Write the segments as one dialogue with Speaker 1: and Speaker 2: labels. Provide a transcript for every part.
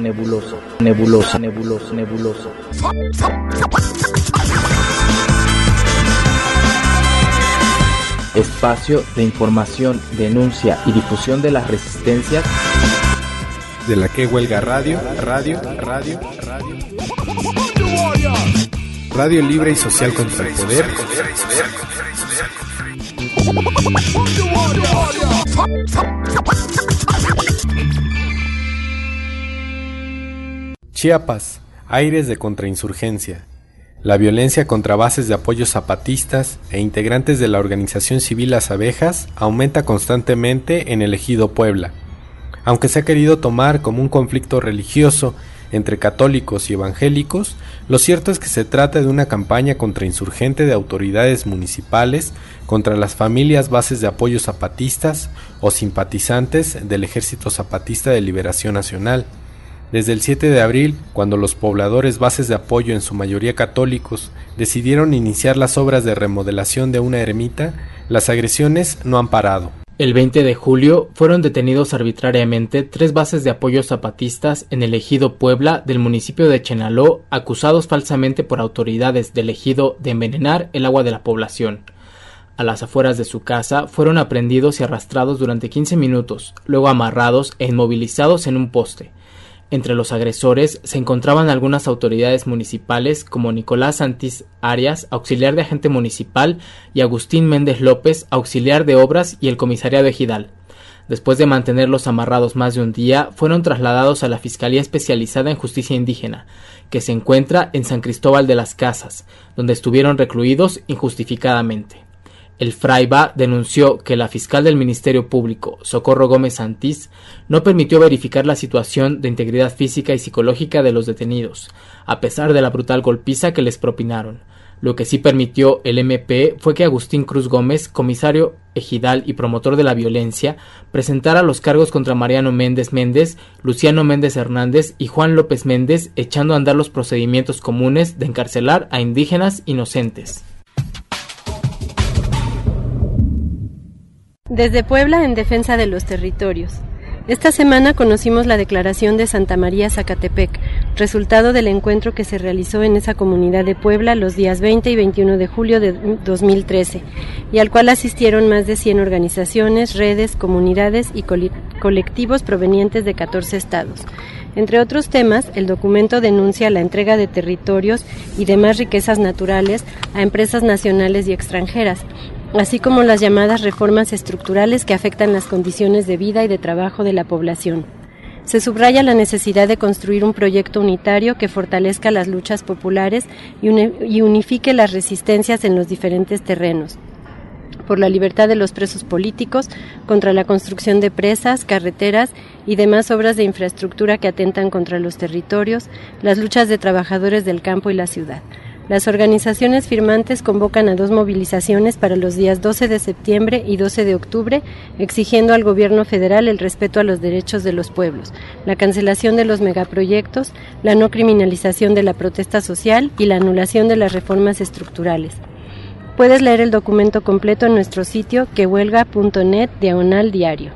Speaker 1: nebuloso, nebuloso, nebuloso, nebuloso. Espacio de información, denuncia y difusión de las resistencias
Speaker 2: de la que huelga radio libre y social contra el poder. Chiapas, aires de contrainsurgencia. La violencia contra bases de apoyo zapatistas e integrantes de la organización civil Las Abejas aumenta constantemente en el ejido Puebla. Aunque se ha querido tomar como un conflicto religioso entre católicos y evangélicos, lo cierto es que se trata de una campaña contrainsurgente de autoridades municipales contra las familias bases de apoyo zapatistas o simpatizantes del Ejército Zapatista de Liberación Nacional. Desde el 7 de abril, cuando los pobladores bases de apoyo, en su mayoría católicos, decidieron iniciar las obras de remodelación de una ermita, las agresiones no han parado.
Speaker 1: El 20 de julio fueron detenidos arbitrariamente 3 bases de apoyo zapatistas en el ejido Puebla del municipio de Chenaló, acusados falsamente por autoridades del ejido de envenenar el agua de la población. A las afueras de su casa fueron aprehendidos y arrastrados durante 15 minutos, luego amarrados e inmovilizados en un poste. Entre los agresores se encontraban algunas autoridades municipales como Nicolás Santís Arias, auxiliar de agente municipal, y Agustín Méndez López, auxiliar de obras y el comisariado ejidal. Después de mantenerlos amarrados más de un día, fueron trasladados a la Fiscalía Especializada en Justicia Indígena, que se encuentra en San Cristóbal de las Casas, donde estuvieron recluidos injustificadamente. El Fraiba denunció que la fiscal del Ministerio Público, Socorro Gómez Santís, no permitió verificar la situación de integridad física y psicológica de los detenidos, a pesar de la brutal golpiza que les propinaron. Lo que sí permitió el MP fue que Agustín Cruz Gómez, comisario ejidal y promotor de la violencia, presentara los cargos contra Mariano Méndez Méndez, Luciano Méndez Hernández y Juan López Méndez, echando a andar los procedimientos comunes de encarcelar a indígenas inocentes.
Speaker 3: Desde Puebla en defensa de los territorios. Esta semana conocimos la declaración de Santa María Zacatepec, resultado del encuentro que se realizó en esa comunidad de Puebla los días 20 y 21 de julio de 2013, y al cual asistieron más de 100 organizaciones, redes, comunidades y colectivos provenientes de 14 estados. Entre otros temas, el documento denuncia la entrega de territorios y demás riquezas naturales a empresas nacionales y extranjeras, así como las llamadas reformas estructurales que afectan las condiciones de vida y de trabajo de la población. Se subraya la necesidad de construir un proyecto unitario que fortalezca las luchas populares y unifique las resistencias en los diferentes terrenos, por la libertad de los presos políticos, contra la construcción de presas, carreteras y demás obras de infraestructura que atentan contra los territorios, las luchas de trabajadores del campo y la ciudad. Las organizaciones firmantes convocan a 2 movilizaciones para los días 12 de septiembre y 12 de octubre, exigiendo al gobierno federal el respeto a los derechos de los pueblos, la cancelación de los megaproyectos, la no criminalización de la protesta social y la anulación de las reformas estructurales. Puedes leer el documento completo en nuestro sitio quehuelga.net/diario.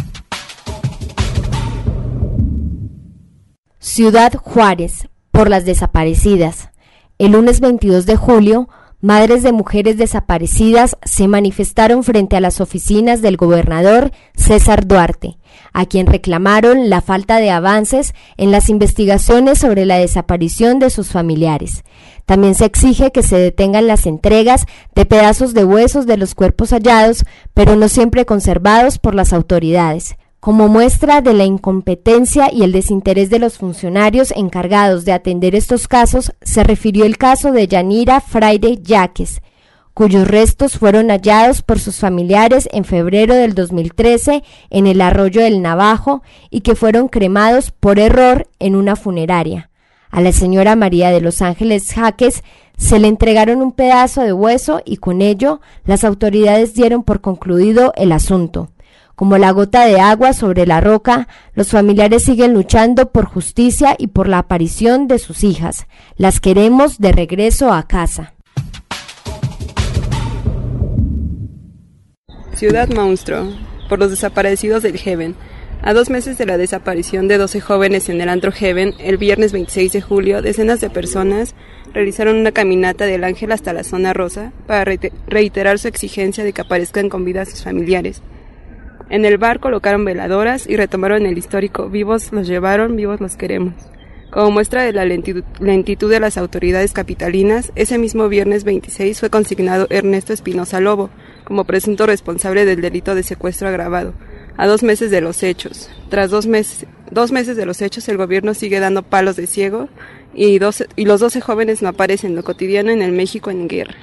Speaker 4: Ciudad Juárez, por las desaparecidas. El lunes 22 de julio, madres de mujeres desaparecidas se manifestaron frente a las oficinas del gobernador César Duarte, a quien reclamaron la falta de avances en las investigaciones sobre la desaparición de sus familiares. También se exige que se detengan las entregas de pedazos de huesos de los cuerpos hallados, pero no siempre conservados por las autoridades. Como muestra de la incompetencia y el desinterés de los funcionarios encargados de atender estos casos, se refirió el caso de Yanira Fraire Yaques, cuyos restos fueron hallados por sus familiares en febrero del 2013 en el arroyo del Navajo y que fueron cremados por error en una funeraria. A la señora María de los Ángeles Jaques se le entregaron un pedazo de hueso y con ello las autoridades dieron por concluido el asunto. Como la gota de agua sobre la roca, los familiares siguen luchando por justicia y por la aparición de sus hijas. Las queremos de regreso a casa.
Speaker 5: Ciudad Monstruo, por los desaparecidos del Heaven. A 2 meses de la desaparición de 12 jóvenes en el antro Heaven, el viernes 26 de julio, decenas de personas realizaron una caminata del Ángel hasta la zona rosa para reiterar su exigencia de que aparezcan con vida sus familiares. En el bar colocaron veladoras y retomaron el histórico "Vivos los llevaron, vivos los queremos". Como muestra de la lentitud de las autoridades capitalinas, ese mismo viernes 26 fue consignado Ernesto Espinosa Lobo como presunto responsable del delito de secuestro agravado, a 2 meses de los hechos. Tras 2 meses de los hechos, el gobierno sigue dando palos de ciego y los 12 jóvenes no aparecen, lo cotidiano en el México en guerra.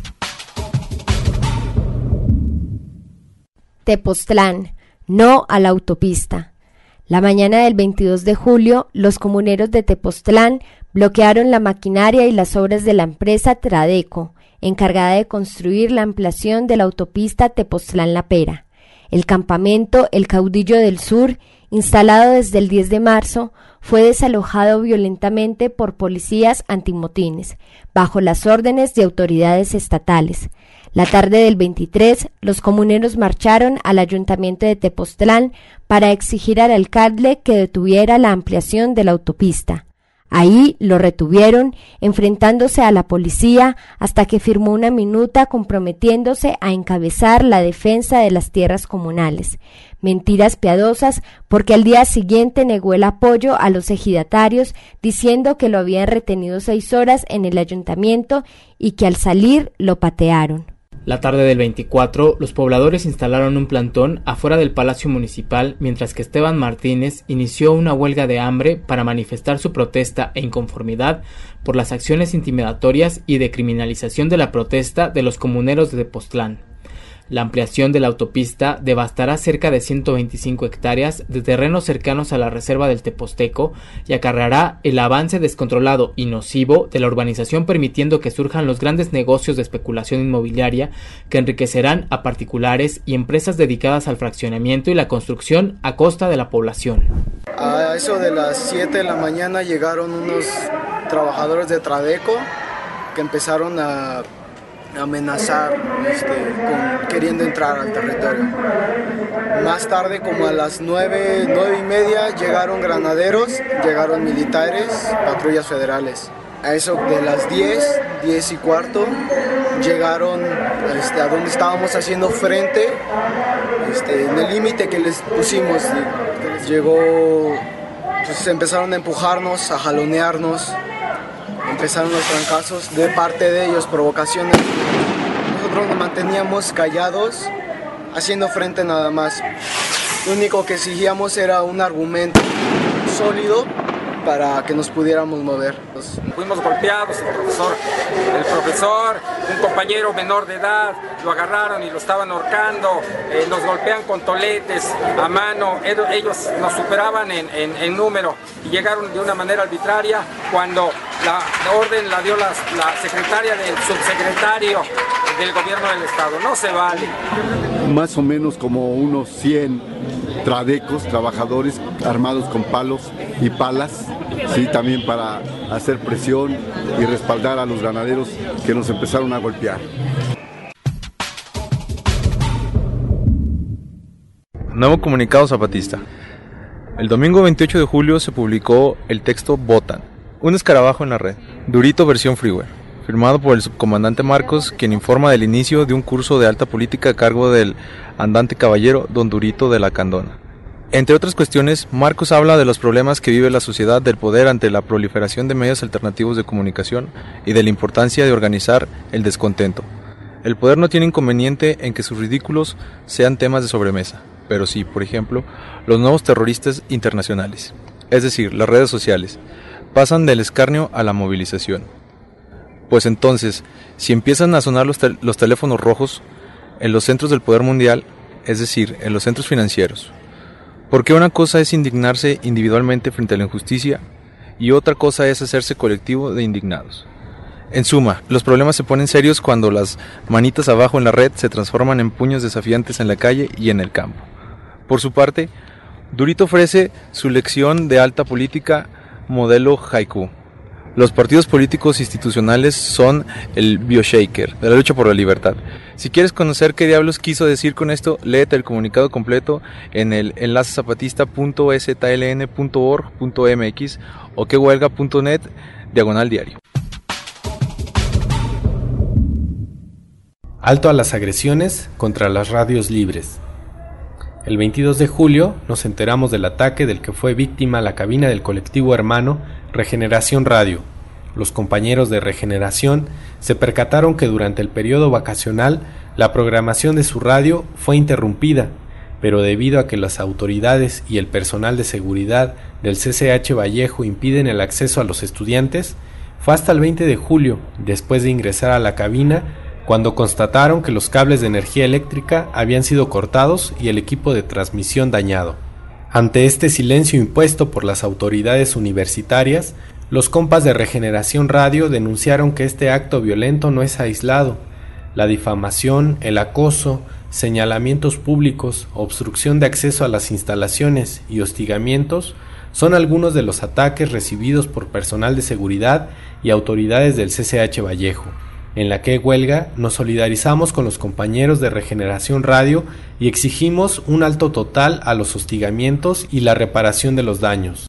Speaker 4: Tepoztlán, no a la autopista. La mañana del 22 de julio, los comuneros de Tepoztlán bloquearon la maquinaria y las obras de la empresa Tradeco, encargada de construir la ampliación de la autopista Tepoztlán-La Pera. El campamento El Caudillo del Sur, instalado desde el 10 de marzo, fue desalojado violentamente por policías antimotines, bajo las órdenes de autoridades estatales. La tarde del 23, los comuneros marcharon al ayuntamiento de Tepoztlán para exigir al alcalde que detuviera la ampliación de la autopista. Ahí lo retuvieron, enfrentándose a la policía hasta que firmó una minuta comprometiéndose a encabezar la defensa de las tierras comunales. Mentiras piadosas, porque al día siguiente negó el apoyo a los ejidatarios, diciendo que lo habían retenido 6 horas en el ayuntamiento y que al salir lo patearon.
Speaker 1: La tarde del 24, los pobladores instalaron un plantón afuera del Palacio Municipal, mientras que Esteban Martínez inició una huelga de hambre para manifestar su protesta e inconformidad por las acciones intimidatorias y de criminalización de la protesta de los comuneros de Tepoztlán. La ampliación de la autopista devastará cerca de 125 hectáreas de terrenos cercanos a la reserva del Tepozteco y acarreará el avance descontrolado y nocivo de la urbanización, permitiendo que surjan los grandes negocios de especulación inmobiliaria que enriquecerán a particulares y empresas dedicadas al fraccionamiento y la construcción a costa de la población.
Speaker 6: A eso de las 7 de la mañana llegaron unos trabajadores de Tradeco que empezaron a amenazar queriendo entrar al territorio. Más tarde, como a las 9:30, llegaron granaderos, llegaron militares, patrullas federales. A eso de las 10:15, llegaron a donde estábamos haciendo frente, en el límite que les pusimos. Llegó, pues empezaron a empujarnos, a jalonearnos. Empezaron los trancazos de parte de ellos, provocaciones. Nosotros nos manteníamos callados, haciendo frente nada más. Lo único que exigíamos era un argumento sólido para que nos pudiéramos mover.
Speaker 7: Fuimos golpeados, el profesor, un compañero menor de edad, lo agarraron y lo estaban ahorcando, nos golpean con toletes a mano, ellos nos superaban en número y llegaron de una manera arbitraria cuando la orden la dio la secretaria del subsecretario del gobierno del estado. No se vale.
Speaker 8: Más o menos como unos 100 tradecos, trabajadores armados con palos y palas, sí, también para hacer presión y respaldar a los ganaderos que nos empezaron a golpear.
Speaker 9: Nuevo comunicado zapatista. El domingo 28 de julio se publicó el texto Votan, un escarabajo en la red, Durito versión freeware, firmado por el subcomandante Marcos, quien informa del inicio de un curso de alta política a cargo del andante caballero Don Durito de la Candona. Entre otras cuestiones, Marcos habla de los problemas que vive la sociedad del poder ante la proliferación de medios alternativos de comunicación y de la importancia de organizar el descontento. El poder no tiene inconveniente en que sus ridículos sean temas de sobremesa, pero sí, por ejemplo, los nuevos terroristas internacionales, es decir, las redes sociales, pasan del escarnio a la movilización. Pues entonces, si empiezan a sonar los teléfonos rojos en los centros del poder mundial, es decir, en los centros financieros, porque una cosa es indignarse individualmente frente a la injusticia y otra cosa es hacerse colectivo de indignados. En suma, los problemas se ponen serios cuando las manitas abajo en la red se transforman en puños desafiantes en la calle y en el campo. Por su parte, Durito ofrece su lección de alta política modelo haiku, Los partidos políticos institucionales son el bioshaker de la lucha por la libertad. Si quieres conocer qué diablos quiso decir con esto, léete el comunicado completo en el enlacezapatista.stln.org.mx o quehuelga.net/diario.
Speaker 2: Alto a las agresiones contra las radios libres. El 22 de julio nos enteramos del ataque del que fue víctima la cabina del colectivo hermano Regeneración Radio. Los compañeros de Regeneración se percataron que durante el periodo vacacional la programación de su radio fue interrumpida, pero debido a que las autoridades y el personal de seguridad del CCH Vallejo impiden el acceso a los estudiantes, fue hasta el 20 de julio, después de ingresar a la cabina, cuando constataron que los cables de energía eléctrica habían sido cortados y el equipo de transmisión dañado. Ante este silencio impuesto por las autoridades universitarias, los compas de Regeneración Radio denunciaron que este acto violento no es aislado. La difamación, el acoso, señalamientos públicos, obstrucción de acceso a las instalaciones y hostigamientos son algunos de los ataques recibidos por personal de seguridad y autoridades del CCH Vallejo. En la que huelga nos solidarizamos con los compañeros de Regeneración Radio y exigimos un alto total a los hostigamientos y la reparación de los daños.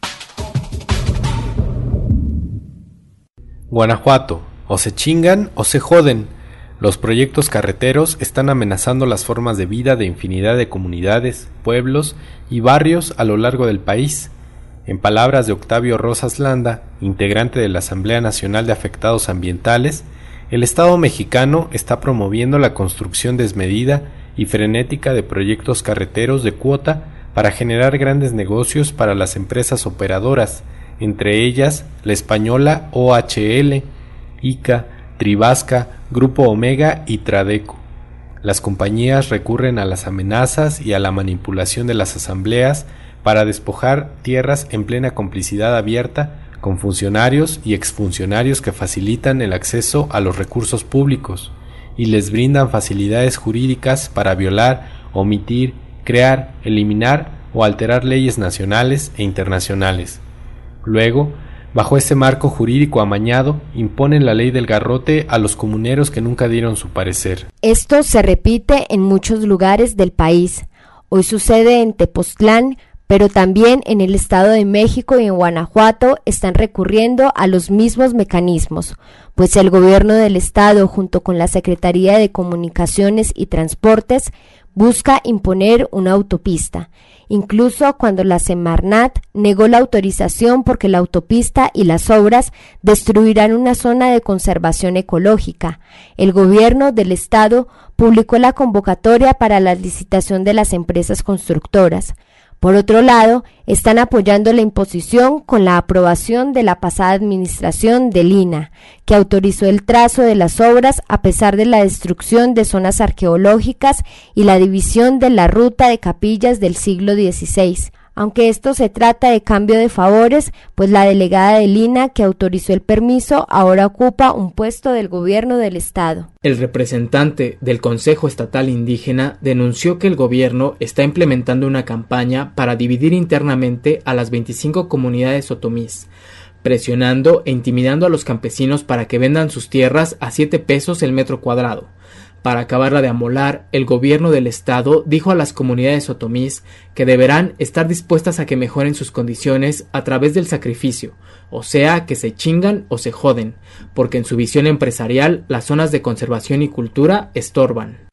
Speaker 2: Guanajuato, o se chingan o se joden. Los proyectos carreteros están amenazando las formas de vida de infinidad de comunidades, pueblos y barrios a lo largo del país. En palabras de Octavio Rosas Landa, integrante de la Asamblea Nacional de Afectados Ambientales, el Estado mexicano está promoviendo la construcción desmedida y frenética de proyectos carreteros de cuota para generar grandes negocios para las empresas operadoras, entre ellas la española OHL, ICA, Tribasca, Grupo Omega y Tradeco. Las compañías recurren a las amenazas y a la manipulación de las asambleas para despojar tierras en plena complicidad abierta con funcionarios y exfuncionarios que facilitan el acceso a los recursos públicos y les brindan facilidades jurídicas para violar, omitir, crear, eliminar o alterar leyes nacionales e internacionales. Luego, bajo este marco jurídico amañado, imponen la ley del garrote a los comuneros que nunca dieron su parecer.
Speaker 4: Esto se repite en muchos lugares del país. Hoy sucede en Tepoztlán, pero también en el Estado de México y en Guanajuato están recurriendo a los mismos mecanismos, pues el gobierno del Estado, junto con la Secretaría de Comunicaciones y Transportes, busca imponer una autopista, incluso cuando la Semarnat negó la autorización porque la autopista y las obras destruirán una zona de conservación ecológica. El gobierno del Estado publicó la convocatoria para la licitación de las empresas constructoras. Por otro lado, están apoyando la imposición con la aprobación de la pasada administración del INAH, que autorizó el trazo de las obras a pesar de la destrucción de zonas arqueológicas y la división de la ruta de capillas del siglo XVI. Aunque esto se trata de cambio de favores, pues la delegada del INAH que autorizó el permiso ahora ocupa un puesto del gobierno del estado.
Speaker 1: El representante del Consejo Estatal Indígena denunció que el gobierno está implementando una campaña para dividir internamente a las 25 comunidades otomís, presionando e intimidando a los campesinos para que vendan sus tierras a 7 pesos el metro cuadrado. Para acabarla de amolar, el gobierno del estado dijo a las comunidades otomís que deberán estar dispuestas a que mejoren sus condiciones a través del sacrificio, o sea, que se chingan o se joden, porque en su visión empresarial las zonas de conservación y cultura estorban.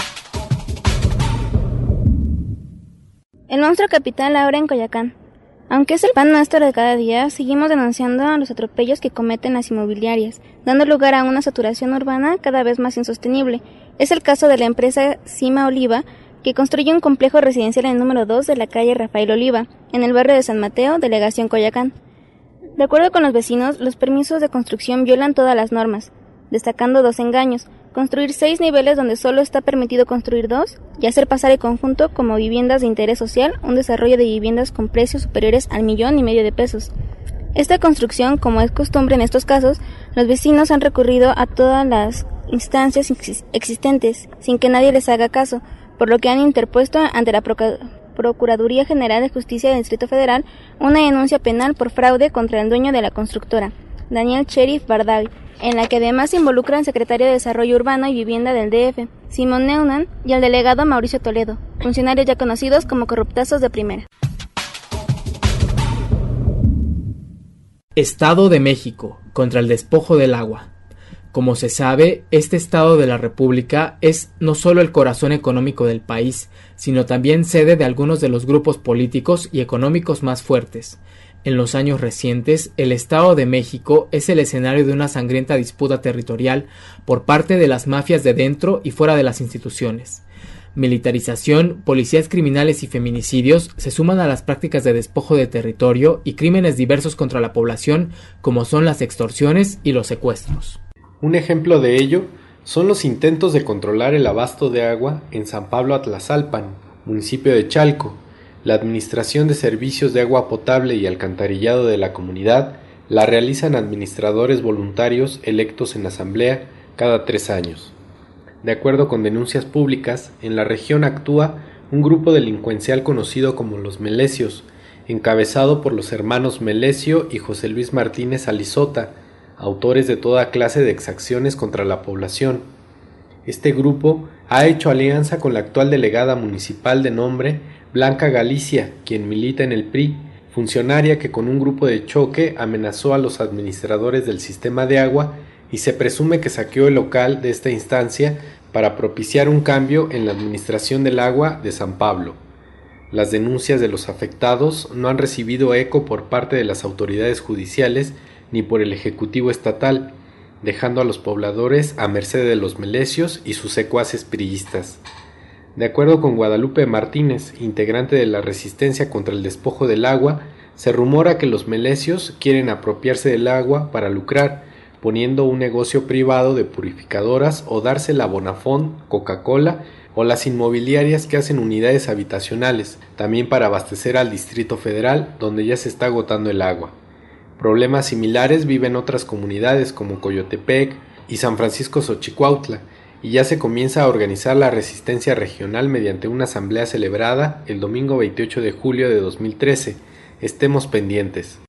Speaker 10: El monstruo capital ahora en Coyoacán. Aunque es el pan nuestro de cada día, seguimos denunciando los atropellos que cometen las inmobiliarias, dando lugar a una saturación urbana cada vez más insostenible. Es el caso de la empresa Cima Oliva, que construye un complejo residencial en el número 2 de la calle Rafael Oliva, en el barrio de San Mateo, delegación Coyoacán. De acuerdo con los vecinos, los permisos de construcción violan todas las normas, destacando 2 engaños: construir 6 niveles donde solo está permitido construir 2 y hacer pasar el conjunto como viviendas de interés social, un desarrollo de viviendas con precios superiores al 1,5 millones de pesos. Esta construcción, como es costumbre en estos casos, los vecinos han recurrido a todas las instancias existentes sin que nadie les haga caso, por lo que han interpuesto ante la Procuraduría General de Justicia del Distrito Federal una denuncia penal por fraude contra el dueño de la constructora, Daniel Cherif Bardal, en la que además se involucra el secretario de Desarrollo Urbano y Vivienda del DF, Simón Neumann, y el delegado Mauricio Toledo, funcionarios ya conocidos como corruptazos de primera.
Speaker 1: Estado de México contra el despojo del agua. Como se sabe, este estado de la República es no solo el corazón económico del país, sino también sede de algunos de los grupos políticos y económicos más fuertes. En los años recientes, el Estado de México es el escenario de una sangrienta disputa territorial por parte de las mafias de dentro y fuera de las instituciones. Militarización, policías criminales y feminicidios se suman a las prácticas de despojo de territorio y crímenes diversos contra la población, como son las extorsiones y los secuestros.
Speaker 2: Un ejemplo de ello son los intentos de controlar el abasto de agua en San Pablo Atlazalpan, municipio de Chalco. La administración de servicios de agua potable y alcantarillado de la comunidad la realizan administradores voluntarios electos en asamblea cada 3 años. De acuerdo con denuncias públicas, en la región actúa un grupo delincuencial conocido como los Melecios, encabezado por los hermanos Melesio y José Luis Martínez Alizota, autores de toda clase de exacciones contra la población. Este grupo ha hecho alianza con la actual delegada municipal de nombre Blanca Galicia, quien milita en el PRI, funcionaria que con un grupo de choque amenazó a los administradores del sistema de agua y se presume que saqueó el local de esta instancia para propiciar un cambio en la administración del agua de San Pablo. Las denuncias de los afectados no han recibido eco por parte de las autoridades judiciales ni por el Ejecutivo Estatal, dejando a los pobladores a merced de los Melecios y sus secuaces priistas. De acuerdo con Guadalupe Martínez, integrante de la resistencia contra el despojo del agua, se rumora que los Melecios quieren apropiarse del agua para lucrar, poniendo un negocio privado de purificadoras o dársela a Bonafont, Coca-Cola o las inmobiliarias que hacen unidades habitacionales, también para abastecer al Distrito Federal, donde ya se está agotando el agua. Problemas similares viven otras comunidades como Coyotepec y San Francisco Xochicuautla, y ya se comienza a organizar la resistencia regional mediante una asamblea celebrada el domingo 28 de julio de 2013. Estemos pendientes.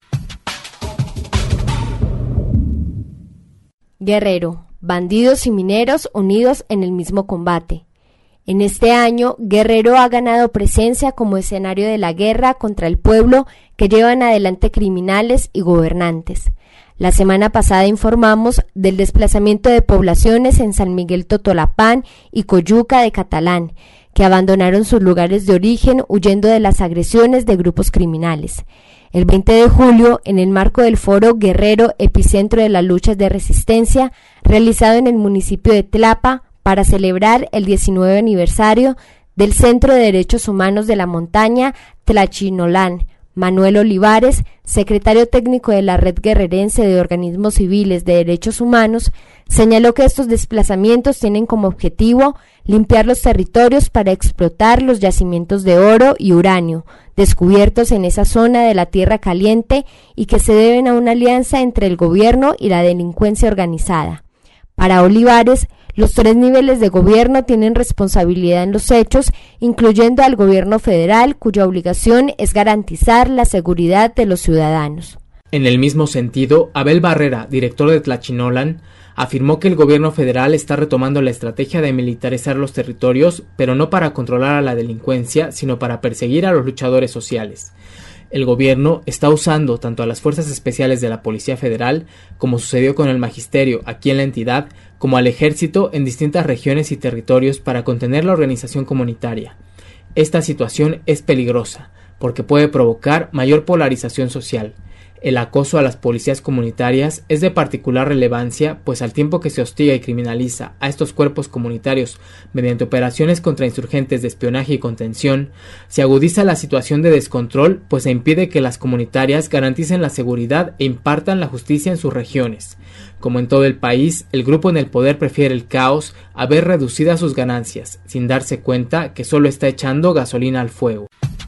Speaker 4: Guerrero, bandidos y mineros unidos en el mismo combate. En este año, Guerrero ha ganado presencia como escenario de la guerra contra el pueblo que llevan adelante criminales y gobernantes. La semana pasada informamos del desplazamiento de poblaciones en San Miguel Totolapán y Coyuca de Catalán, que abandonaron sus lugares de origen huyendo de las agresiones de grupos criminales. El 20 de julio, en el marco del foro Guerrero, epicentro de las luchas de resistencia, realizado en el municipio de Tlapa, para celebrar el 19 aniversario del Centro de Derechos Humanos de la Montaña Tlachinolán, Manuel Olivares, secretario técnico de la Red Guerrerense de Organismos Civiles de Derechos Humanos, señaló que estos desplazamientos tienen como objetivo limpiar los territorios para explotar los yacimientos de oro y uranio descubiertos en esa zona de la Tierra Caliente y que se deben a una alianza entre el gobierno y la delincuencia organizada. Para Olivares, los 3 niveles de gobierno tienen responsabilidad en los hechos, incluyendo al gobierno federal, cuya obligación es garantizar la seguridad de los ciudadanos.
Speaker 1: En el mismo sentido, Abel Barrera, director de Tlachinolan, afirmó que el gobierno federal está retomando la estrategia de militarizar los territorios, pero no para controlar a la delincuencia, sino para perseguir a los luchadores sociales. El gobierno está usando tanto a las fuerzas especiales de la Policía Federal, como sucedió con el Magisterio aquí en la entidad, como al Ejército en distintas regiones y territorios para contener la organización comunitaria. Esta situación es peligrosa, porque puede provocar mayor polarización social. El acoso a las policías comunitarias es de particular relevancia, pues al tiempo que se hostiga y criminaliza a estos cuerpos comunitarios mediante operaciones contra insurgentes de espionaje y contención, se agudiza la situación de descontrol, pues se impide que las comunitarias garanticen la seguridad e impartan la justicia en sus regiones. Como en todo el país, el grupo en el poder prefiere el caos a ver reducidas sus ganancias, sin darse cuenta que solo está echando gasolina al fuego.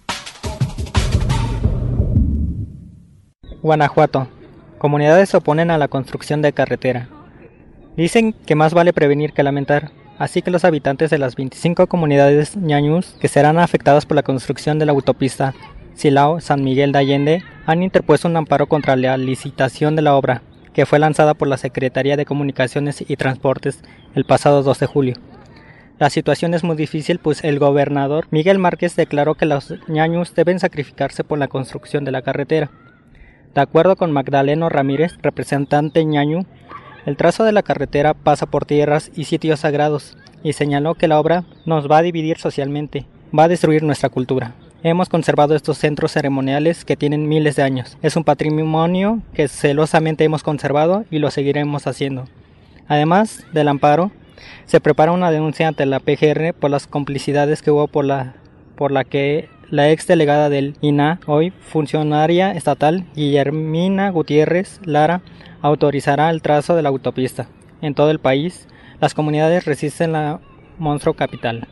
Speaker 11: Guanajuato. Comunidades se oponen a la construcción de carretera. Dicen que más vale prevenir que lamentar, así que los habitantes de las 25 comunidades ñañús que serán afectadas por la construcción de la autopista Silao-San Miguel de Allende han interpuesto un amparo contra la licitación de la obra, que fue lanzada por la Secretaría de Comunicaciones y Transportes el pasado 2 de julio. La situación es muy difícil, pues el gobernador Miguel Márquez declaró que los ñañus deben sacrificarse por la construcción de la carretera. De acuerdo con Magdaleno Ramírez, representante ñañu, el trazo de la carretera pasa por tierras y sitios sagrados, y señaló que la obra nos va a dividir socialmente, va a destruir nuestra cultura. Hemos conservado estos centros ceremoniales que tienen miles de años. Es un patrimonio que celosamente hemos conservado y lo seguiremos haciendo. Además del amparo, se prepara una denuncia ante la PGR por las complicidades que hubo por la que la ex delegada del INAH, hoy funcionaria estatal, Guillermina Gutiérrez Lara, autorizará el trazo de la autopista. En todo el país, las comunidades resisten la monstruo capital.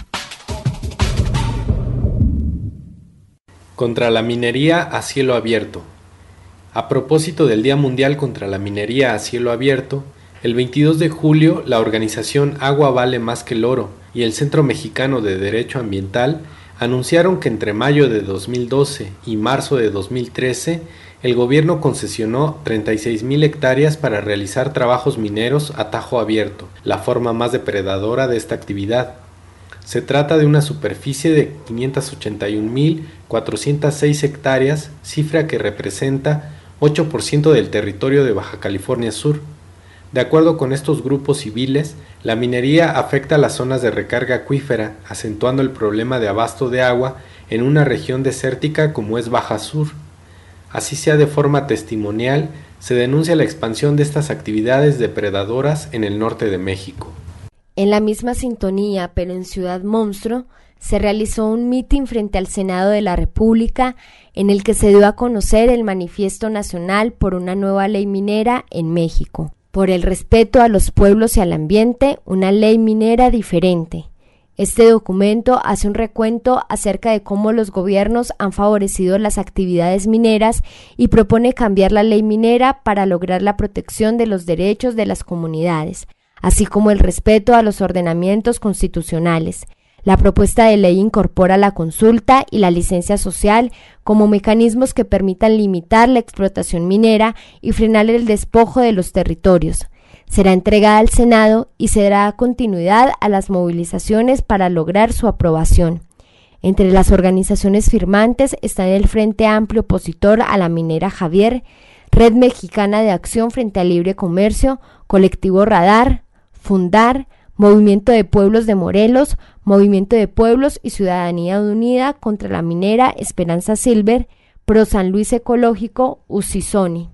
Speaker 2: Contra la minería a cielo abierto. A propósito del Día Mundial contra la Minería a Cielo Abierto, el 22 de julio la organización Agua Vale Más que el Oro y el Centro Mexicano de Derecho Ambiental anunciaron que entre mayo de 2012 y marzo de 2013 el gobierno concesionó 36,000 hectáreas para realizar trabajos mineros a tajo abierto, la forma más depredadora de esta actividad. Se trata de una superficie de 581,406 hectáreas, cifra que representa 8% del territorio de Baja California Sur. De acuerdo con estos grupos civiles, la minería afecta a las zonas de recarga acuífera, acentuando el problema de abasto de agua en una región desértica como es Baja Sur. Así sea de forma testimonial, se denuncia la expansión de estas actividades depredadoras en el norte de México.
Speaker 4: En la misma sintonía, pero en Ciudad Monstruo, se realizó un mitin frente al Senado de la República en el que se dio a conocer el Manifiesto Nacional por una nueva ley minera en México. Por el respeto a los pueblos y al ambiente, una ley minera diferente. Este documento hace un recuento acerca de cómo los gobiernos han favorecido las actividades mineras y propone cambiar la ley minera para lograr la protección de los derechos de las comunidades, así como el respeto a los ordenamientos constitucionales. La propuesta de ley incorpora la consulta y la licencia social como mecanismos que permitan limitar la explotación minera y frenar el despojo de los territorios. Será entregada al Senado y se dará continuidad a las movilizaciones para lograr su aprobación. Entre las organizaciones firmantes están el Frente Amplio Opositor a la Minera Javier, Red Mexicana de Acción frente al Libre Comercio, Colectivo Radar, Fundar, Movimiento de Pueblos de Morelos, Movimiento de Pueblos y Ciudadanía Unida contra la Minera Esperanza Silver, Pro San Luis Ecológico, Usisoni.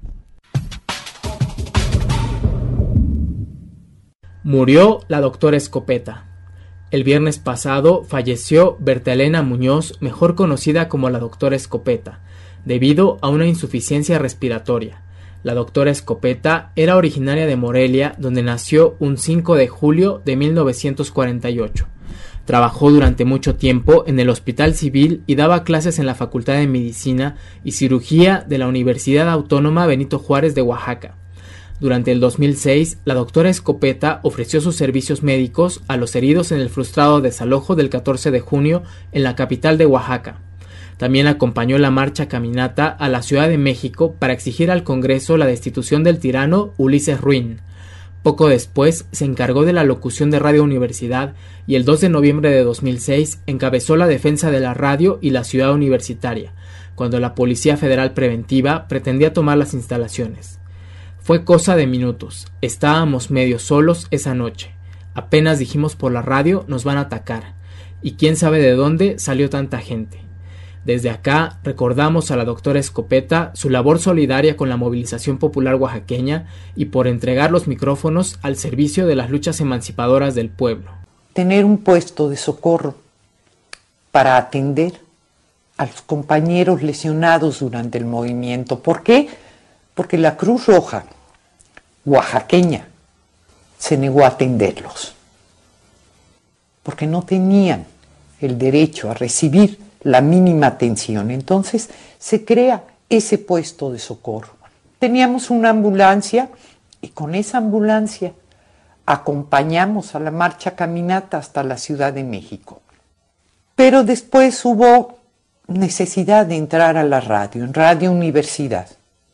Speaker 1: Murió la doctora Escopeta. El viernes pasado falleció Berta Elena Muñoz, mejor conocida como la doctora Escopeta, debido a una insuficiencia respiratoria. La doctora Escopeta era originaria de Morelia, donde nació un 5 de julio de 1948. Trabajó durante mucho tiempo en el Hospital Civil y daba clases en la Facultad de Medicina y Cirugía de la Universidad Autónoma Benito Juárez de Oaxaca. Durante el 2006, la doctora Escopeta ofreció sus servicios médicos a los heridos en el frustrado desalojo del 14 de junio en la capital de Oaxaca. También acompañó la marcha caminata a la Ciudad de México para exigir al Congreso la destitución del tirano Ulises Ruin. Poco después se encargó de la locución de Radio Universidad y el 2 de noviembre de 2006 encabezó la defensa de la radio y la ciudad universitaria, cuando la Policía Federal Preventiva pretendía tomar las instalaciones. Fue cosa de minutos, estábamos medio solos esa noche. Apenas dijimos por la radio nos van a atacar, y quién sabe de dónde salió tanta gente. Desde acá recordamos a la doctora Escopeta su labor solidaria con la movilización popular oaxaqueña y por entregar los micrófonos al servicio de las luchas emancipadoras del pueblo.
Speaker 12: Tener un puesto de socorro para atender a los compañeros lesionados durante el movimiento. ¿Por qué? Porque la Cruz Roja oaxaqueña se negó a atenderlos, porque no tenían el derecho a recibir la mínima atención. Entonces se crea ese puesto de socorro. Teníamos una ambulancia y con esa ambulancia acompañamos a la marcha caminata hasta la Ciudad de México. Pero después hubo necesidad de entrar a la radio, en Radio Universidad.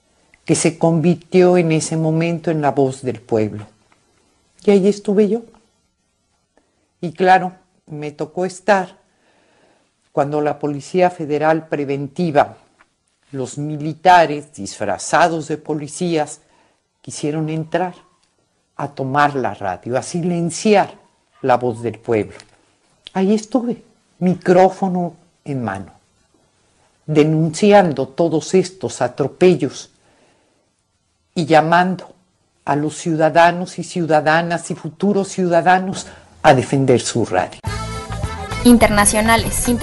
Speaker 12: que se convirtió en ese momento en la voz del pueblo. Y ahí estuve yo. Y claro, me tocó estar cuando la Policía Federal Preventiva, los militares disfrazados de policías, quisieron entrar a tomar la radio, a silenciar la voz del pueblo. Ahí estuve, micrófono en mano, denunciando todos estos atropellos y llamando a los ciudadanos y ciudadanas y futuros ciudadanos a defender su radio.
Speaker 4: Internacionales.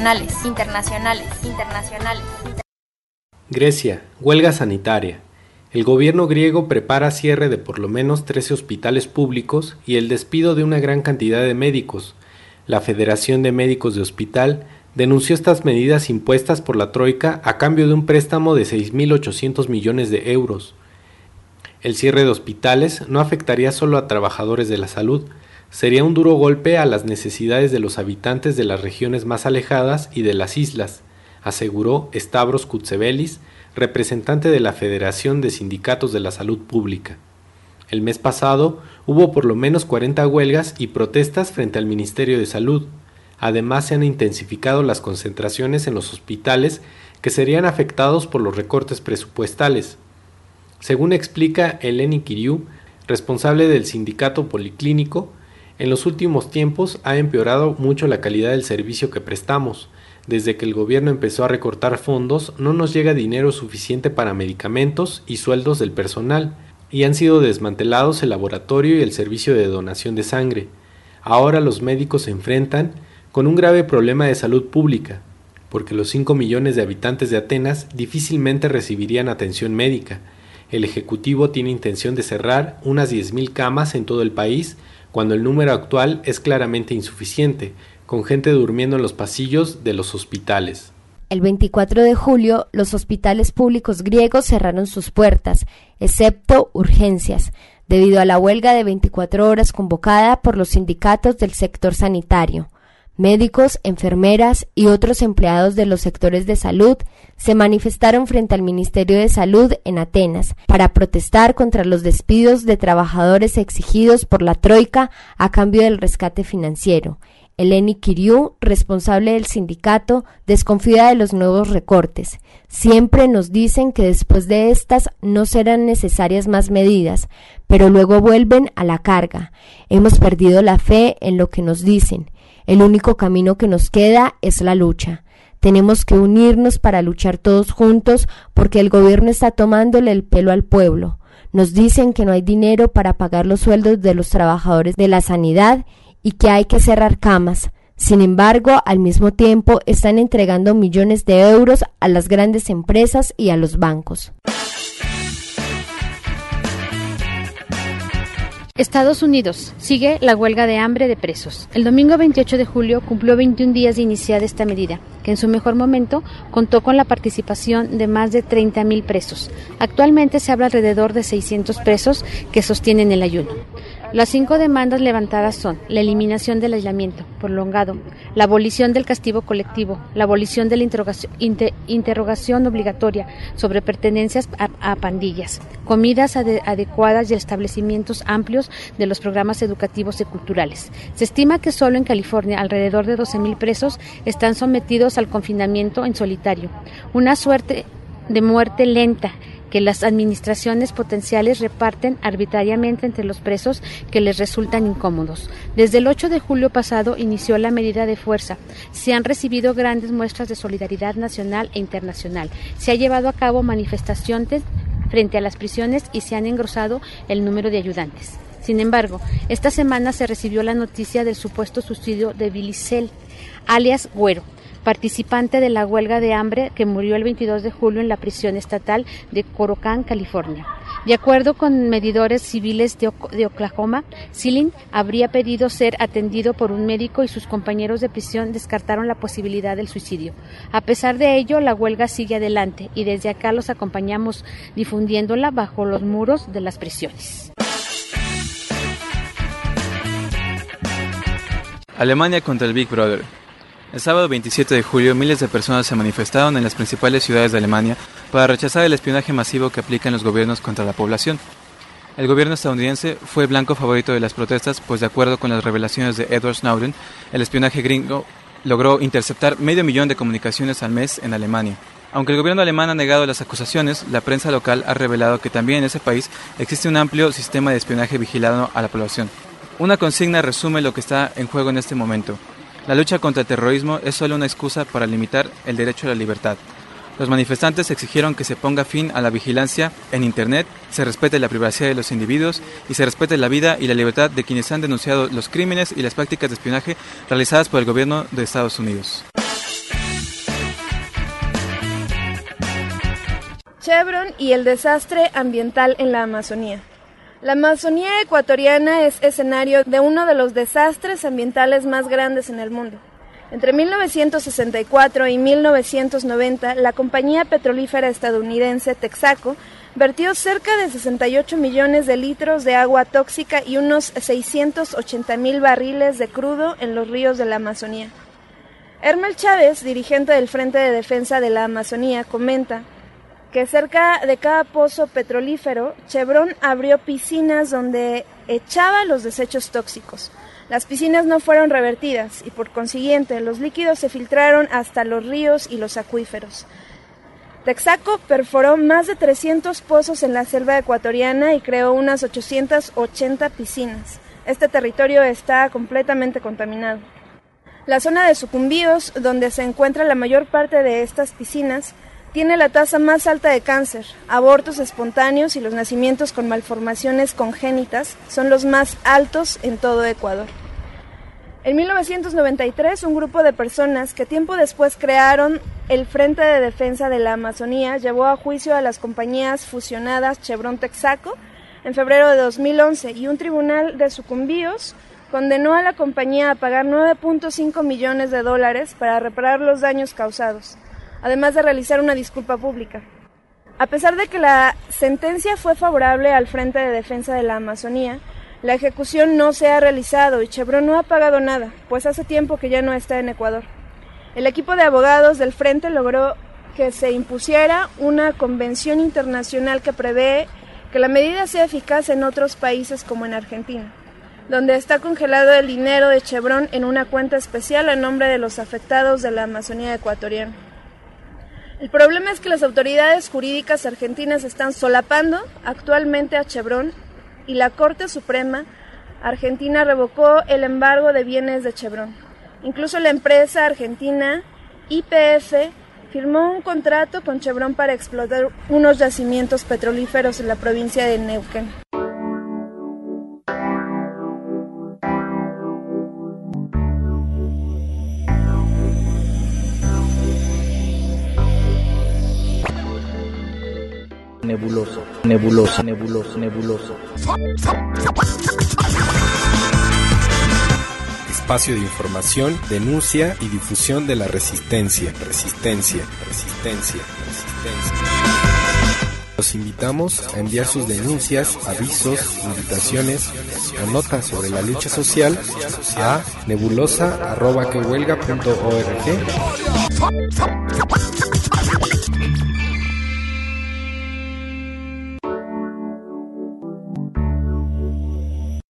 Speaker 2: Grecia, huelga sanitaria. El gobierno griego prepara cierre de por lo menos 13 hospitales públicos y el despido de una gran cantidad de médicos. La Federación de Médicos de Hospital denunció estas medidas impuestas por la Troika a cambio de un préstamo de 6.800 millones de euros. El cierre de hospitales no afectaría solo a trabajadores de la salud, sería un duro golpe a las necesidades de los habitantes de las regiones más alejadas y de las islas, aseguró Stavros Koutsevelis, representante de la Federación de Sindicatos de la Salud Pública. El mes pasado hubo por lo menos 40 huelgas y protestas frente al Ministerio de Salud. Además, se han intensificado las concentraciones en los hospitales que serían afectados por los recortes presupuestales. Según explica Eleni Kiriou, responsable del sindicato policlínico, en los últimos tiempos ha empeorado mucho la calidad del servicio que prestamos. Desde que el gobierno empezó a recortar fondos, no nos llega dinero suficiente para medicamentos y sueldos del personal, y han sido desmantelados el laboratorio y el servicio de donación de sangre. Ahora los médicos se enfrentan con un grave problema de salud pública, porque los 5 millones de habitantes de Atenas difícilmente recibirían atención médica. El Ejecutivo tiene intención de cerrar unas 10.000 camas en todo el país, cuando el número actual es claramente insuficiente, con gente durmiendo en los pasillos de los hospitales.
Speaker 4: El 24 de julio, los hospitales públicos griegos cerraron sus puertas, excepto urgencias, debido a la huelga de 24 horas convocada por los sindicatos del sector sanitario. Médicos, enfermeras y otros empleados de los sectores de salud se manifestaron frente al Ministerio de Salud en Atenas para protestar contra los despidos de trabajadores exigidos por la Troika a cambio del rescate financiero. Eleni Kiriou, responsable del sindicato, desconfía de los nuevos recortes. Siempre nos dicen que después de estas no serán necesarias más medidas, pero luego vuelven a la carga. Hemos perdido la fe en lo que nos dicen. El único camino que nos queda es la lucha. Tenemos que unirnos para luchar todos juntos porque el gobierno está tomándole el pelo al pueblo. Nos dicen que no hay dinero para pagar los sueldos de los trabajadores de la sanidad y que hay que cerrar camas. Sin embargo, al mismo tiempo están entregando millones de euros a las grandes empresas y a los bancos.
Speaker 13: Estados Unidos. Sigue la huelga de hambre de presos. El domingo 28 de julio cumplió 21 días de iniciada esta medida, que en su mejor momento contó con la participación de más de 30.000 presos. Actualmente se habla alrededor de 600 presos que sostienen el ayuno. Las 5 demandas levantadas son la eliminación del aislamiento prolongado, la abolición del castigo colectivo, la abolición de la interrogación obligatoria sobre pertenencias a pandillas, comidas adecuadas y establecimientos amplios de los programas educativos y culturales. Se estima que solo en California alrededor de 12.000 presos están sometidos al confinamiento en solitario, una suerte de muerte lenta que las administraciones potenciales reparten arbitrariamente entre los presos que les resultan incómodos. Desde el 8 de julio pasado inició la medida de fuerza. Se han recibido grandes muestras de solidaridad nacional e internacional. Se ha llevado a cabo manifestaciones frente a las prisiones y se han engrosado el número de ayudantes. Sin embargo, esta semana se recibió la noticia del supuesto suicidio de Billy Zell, alias Güero, participante de la huelga de hambre que murió el 22 de julio en la prisión estatal de Corcoran, California. De acuerdo con medidores civiles de Oklahoma, Zellin habría pedido ser atendido por un médico y sus compañeros de prisión descartaron la posibilidad del suicidio. A pesar de ello, la huelga sigue adelante y desde acá los acompañamos difundiéndola bajo los muros de las prisiones.
Speaker 9: Alemania contra el Big Brother.
Speaker 14: El sábado 27 de julio, miles de personas se manifestaron en las principales ciudades de Alemania para rechazar el espionaje masivo que aplican los gobiernos contra la población. El gobierno estadounidense fue el blanco favorito de las protestas, pues de acuerdo con las revelaciones de Edward Snowden, el espionaje gringo logró interceptar 500,000 de comunicaciones al mes en Alemania. Aunque el gobierno alemán ha negado las acusaciones, la prensa local ha revelado que también en ese país existe un amplio sistema de espionaje vigilado a la población. Una consigna resume lo que está en juego en este momento. La lucha contra el terrorismo es solo una excusa para limitar el derecho a la libertad. Los manifestantes exigieron que se ponga fin a la vigilancia en Internet, se respete la privacidad de los individuos y se respete la vida y la libertad de quienes han denunciado los crímenes y las prácticas de espionaje realizadas por el gobierno de Estados Unidos.
Speaker 15: Chevron y el desastre ambiental en la Amazonía. La Amazonía ecuatoriana es escenario de uno de los desastres ambientales más grandes en el mundo. Entre 1964 y 1990, la compañía petrolífera estadounidense Texaco vertió cerca de 68 millones de litros de agua tóxica y unos 680,000 barriles de crudo en los ríos de la Amazonía. Hermel Chávez, dirigente del Frente de Defensa de la Amazonía, comenta que cerca de cada pozo petrolífero, Chevron abrió piscinas donde echaba los desechos tóxicos. Las piscinas no fueron revertidas y por consiguiente los líquidos se filtraron hasta los ríos y los acuíferos. Texaco perforó más de 300 pozos en la selva ecuatoriana y creó unas 880 piscinas. Este territorio está completamente contaminado. La zona de Sucumbíos, donde se encuentra la mayor parte de estas piscinas, tiene la tasa más alta de cáncer, abortos espontáneos y los nacimientos con malformaciones congénitas son los más altos en todo Ecuador. En 1993, un grupo de personas que tiempo después crearon el Frente de Defensa de la Amazonía llevó a juicio a las compañías fusionadas Chevron Texaco en febrero de 2011 y un tribunal de Sucumbíos condenó a la compañía a pagar $9.5 millones para reparar los daños causados, además de realizar una disculpa pública. A pesar de que la sentencia fue favorable al Frente de Defensa de la Amazonía, la ejecución no se ha realizado y Chevron no ha pagado nada, pues hace tiempo que ya no está en Ecuador. El equipo de abogados del Frente logró que se impusiera una convención internacional que prevé que la medida sea eficaz en otros países como en Argentina, donde está congelado el dinero de Chevron en una cuenta especial a nombre de los afectados de la Amazonía ecuatoriana. El problema es que las autoridades jurídicas argentinas están solapando actualmente a Chevron y la Corte Suprema Argentina revocó el embargo de bienes de Chevron. Incluso la empresa argentina YPF firmó un contrato con Chevron para explotar unos yacimientos petrolíferos en la provincia de Neuquén.
Speaker 16: Nebuloso, nebuloso, nebuloso, nebuloso.
Speaker 2: Espacio de información, denuncia y difusión de la resistencia. Los invitamos a enviar sus denuncias, avisos, invitaciones o notas sobre la lucha social a nebulosa@quehuelga.org.